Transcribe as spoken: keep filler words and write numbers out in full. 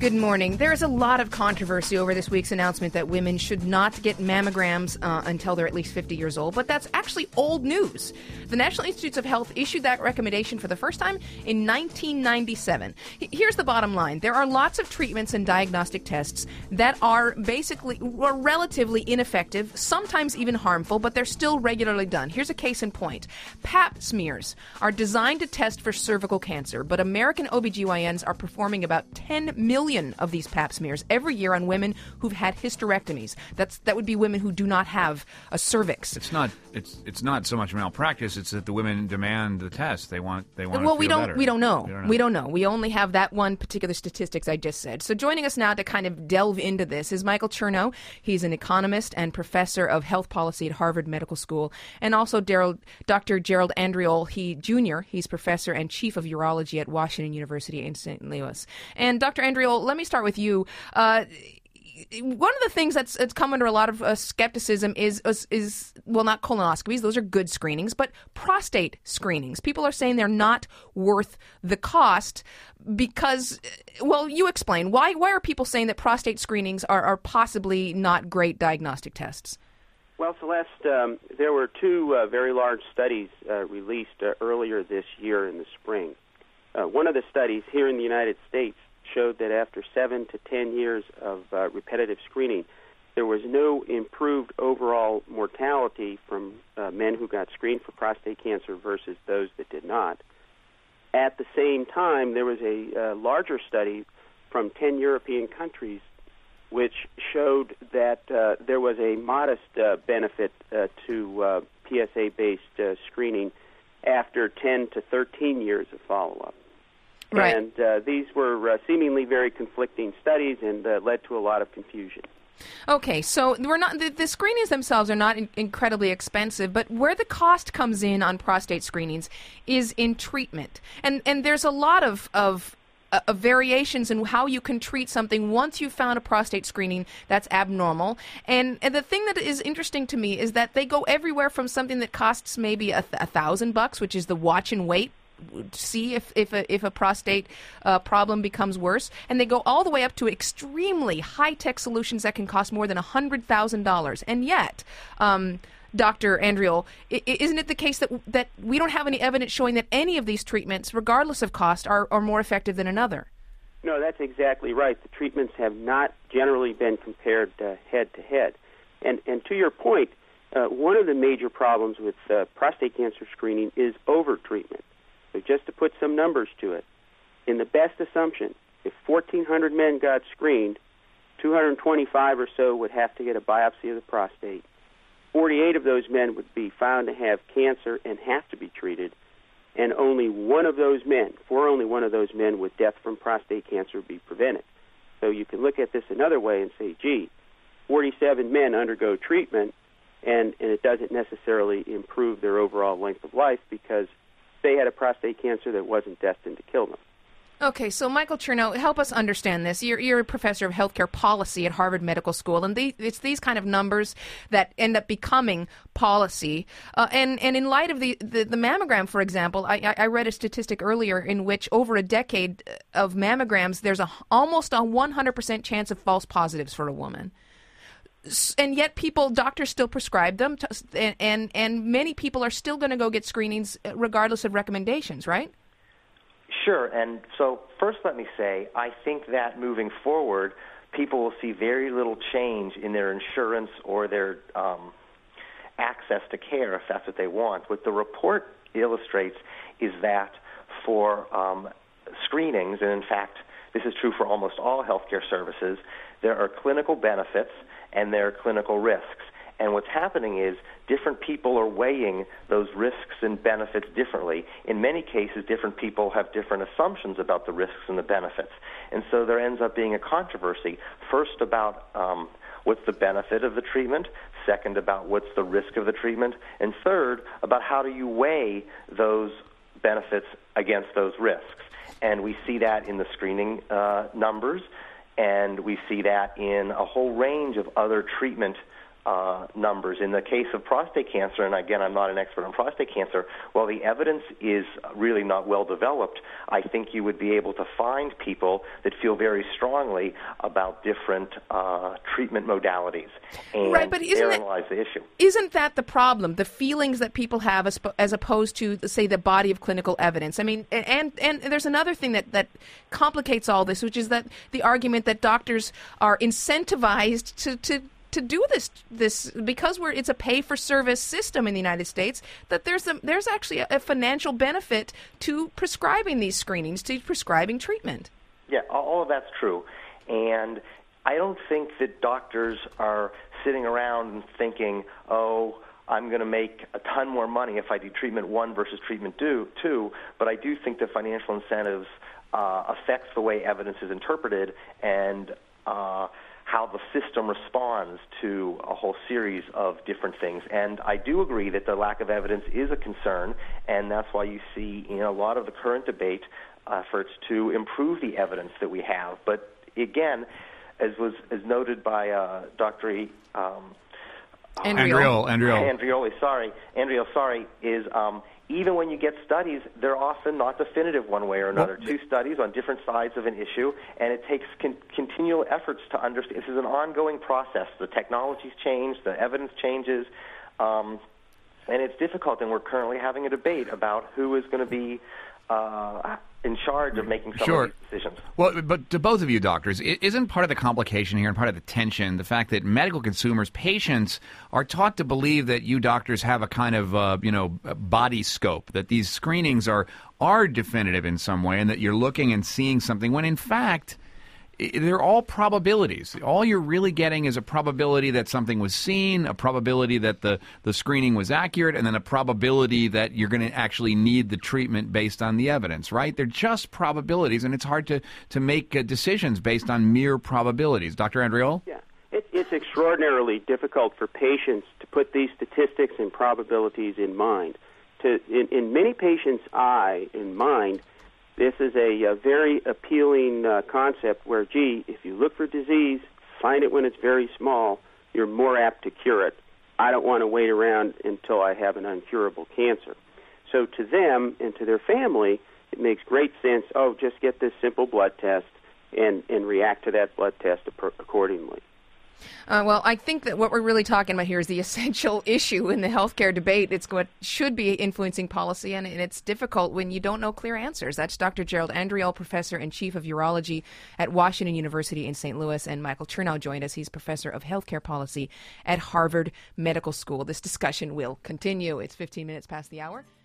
Good morning. There is a lot of controversy over this week's announcement that women should not get mammograms uh, until they're at least fifty years old, but that's actually old news. The National Institutes of Health issued that recommendation for the first time in nineteen ninety-seven. Here's the bottom line. There are lots of treatments and diagnostic tests that are basically or relatively ineffective, sometimes even harmful, but they're still regularly done. Here's a case in point. Pap smears are designed to test for cervical cancer, but American O B G Y Ns are performing about ten million of these pap smears every year on women who've had hysterectomies. That's that would be women who do not have a cervix. It's not it's it's not so much malpractice. It's that the women demand the test. They want they want. Well, to feel we don't better. we don't know. We don't know. We don't know. We only have that one particular statistics I just said. So joining us now to kind of delve into this is Michael Chernow. He's an economist and professor of health policy at Harvard Medical School, and also Daryl, Doctor Gerald Andriole, he Junior He's professor and chief of urology at Washington University in Saint Louis. And Doctor Andriole, let me start with you. Uh, one of the things that's, that's come under a lot of uh, skepticism is, is, is, well, not colonoscopies. Those are good screenings, but prostate screenings. People are saying they're not worth the cost because, well, you explain. Why Why are people saying that prostate screenings are, are possibly not great diagnostic tests? Well, Celeste, um, there were two uh, very large studies uh, released uh, earlier this year in the spring. Uh, one of the studies here in the United States showed that after seven to ten years of uh, repetitive screening, there was no improved overall mortality from uh, men who got screened for prostate cancer versus those that did not. At the same time, there was a uh, larger study from ten European countries which showed that uh, there was a modest uh, benefit uh, to uh, P S A-based uh, screening after ten to thirteen years of follow-up. Right. And uh, these were uh, seemingly very conflicting studies and uh, led to a lot of confusion. Okay, so we're not the, the screenings themselves are not in, incredibly expensive, but where the cost comes in on prostate screenings is in treatment, and and there's a lot of of. Uh, of variations in how you can treat something once you've found a prostate screening that's abnormal. And, and the thing that is interesting to me is that they go everywhere from something that costs maybe a, th- a thousand bucks, which is the watch and wait, see if if a, if a prostate uh, problem becomes worse, and they go all the way up to extremely high-tech solutions that can cost more than one hundred thousand dollars. And yet, um, Doctor Andriole, isn't it the case that that we don't have any evidence showing that any of these treatments, regardless of cost, are, are more effective than another? No, that's exactly right. The treatments have not generally been compared uh, head-to-head. And, and to your point, uh, one of the major problems with uh, prostate cancer screening is over-treatment. So just to put some numbers to it, in the best assumption, if fourteen hundred men got screened, two hundred twenty-five or so would have to get a biopsy of the prostate. forty-eight of those men would be found to have cancer and have to be treated, and only one of those men, for only one of those men, would death from prostate cancer be prevented. So you can look at this another way and say, gee, forty-seven men undergo treatment, and, and it doesn't necessarily improve their overall length of life because they had a prostate cancer that wasn't destined to kill them. Okay, so Michael Chernow, help us understand this. You're, you're a professor of healthcare policy at Harvard Medical School, and the, it's these kind of numbers that end up becoming policy. Uh, and, and in light of the, the, the mammogram, for example, I, I read a statistic earlier in which over a decade of mammograms, there's a, almost a one hundred percent chance of false positives for a woman. And yet people, doctors still prescribe them, to, and, and, and many people are still going to go get screenings regardless of recommendations, right? Sure, and so first let me say, I think that moving forward, people will see very little change in their insurance or their um, access to care if that's what they want. What the report illustrates is that for um, screenings, and in fact, this is true for almost all healthcare services, there are clinical benefits and there are clinical risks. And what's happening is different people are weighing those risks and benefits differently. In many cases, different people have different assumptions about the risks and the benefits. And so there ends up being a controversy, first about um, what's the benefit of the treatment, second about what's the risk of the treatment, and third about how do you weigh those benefits against those risks. And we see that in the screening uh, numbers, and we see that in a whole range of other treatment uh, numbers. In the case of prostate cancer, and again, I'm not an expert on prostate cancer, while the evidence is really not well developed, I think you would be able to find people that feel very strongly about different uh, treatment modalities. And right, but isn't therein it, lies the issue. Isn't that the problem? The feelings that people have as, as opposed to, say, the body of clinical evidence. I mean, and, and there's another thing that, that complicates all this, which is that the argument that doctors are incentivized to, to to do this this because we're it's a pay for service system in the United States, that there's a, there's actually a, a financial benefit to prescribing these screenings, to prescribing treatment. Yeah, all of that's true. And I don't think that doctors are sitting around thinking, oh, I'm going to make a ton more money if I do treatment one versus treatment two, two. But I do think that financial incentives uh, affects the way evidence is interpreted and uh, how the system responds to a whole series of different things. And I do agree that the lack of evidence is a concern, and that's why you see in a lot of the current debate efforts to improve the evidence that we have. But again, as was as noted by uh, Doctor E, um, Andriole, Andriole. Andriole, sorry, Andriole, sorry, is um, even when you get studies, they're often not definitive one way or another. Well, Two studies on different sides of an issue, and it takes con- continual efforts to understand. This is an ongoing process. The technologies change, the evidence changes, um, and it's difficult, and we're currently having a debate about who is going to be uh, in charge of making some sure. of these decisions. Well, but to both of you doctors, isn't part of the complication here and part of the tension the fact that medical consumers, patients, are taught to believe that you doctors have a kind of, uh, you know, body scope, that these screenings are, are definitive in some way and that you're looking and seeing something when, in fact, they're all probabilities. All you're really getting is a probability that something was seen, a probability that the, the screening was accurate, and then a probability that you're going to actually need the treatment based on the evidence, right? They're just probabilities, and it's hard to, to make uh, decisions based on mere probabilities. Doctor Andriole? Yeah. It, it's extraordinarily difficult for patients to put these statistics and probabilities in mind. To, in, in many patients' eye and mind, this is a, a very appealing uh, concept where, gee, if you look for disease, find it when it's very small, you're more apt to cure it. I don't want to wait around until I have an uncurable cancer. So to them and to their family, it makes great sense, oh, just get this simple blood test and, and react to that blood test accordingly. Uh, well, I think that what we're really talking about here is the essential issue in the healthcare debate. It's what should be influencing policy, and, and it's difficult when you don't know clear answers. That's Doctor Gerald Andriole, Professor and Chief of Urology at Washington University in Saint Louis, and Michael Chernow joined us. He's Professor of Healthcare Policy at Harvard Medical School. This discussion will continue. It's fifteen minutes past the hour.